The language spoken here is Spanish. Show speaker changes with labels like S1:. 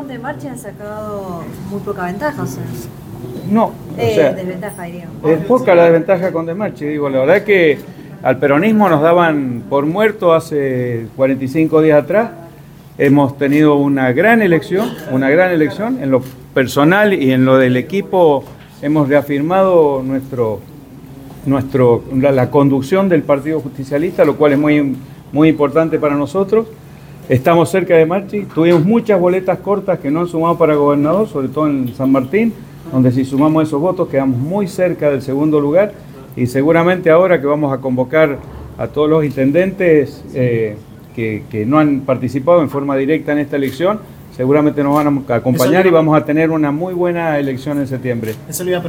S1: de Marchi han sacado muy poca ventaja, o sea.
S2: No,
S1: Desventaja, diríamos.
S2: Es poca la desventaja con De Marchi, digo, la verdad que al peronismo nos daban por muerto hace 45 días atrás. Hemos tenido una gran elección, en lo personal y en lo del equipo hemos reafirmado la conducción del Partido Justicialista, lo cual es muy importante para nosotros. Estamos cerca de Marchi, tuvimos muchas boletas cortas que no han sumado para gobernador, sobre todo en San Martín, donde si sumamos esos votos quedamos muy cerca del segundo lugar y seguramente ahora que vamos a convocar a todos los intendentes que no han participado en forma directa en esta elección, seguramente nos van a acompañar y vamos a tener una muy buena elección en septiembre.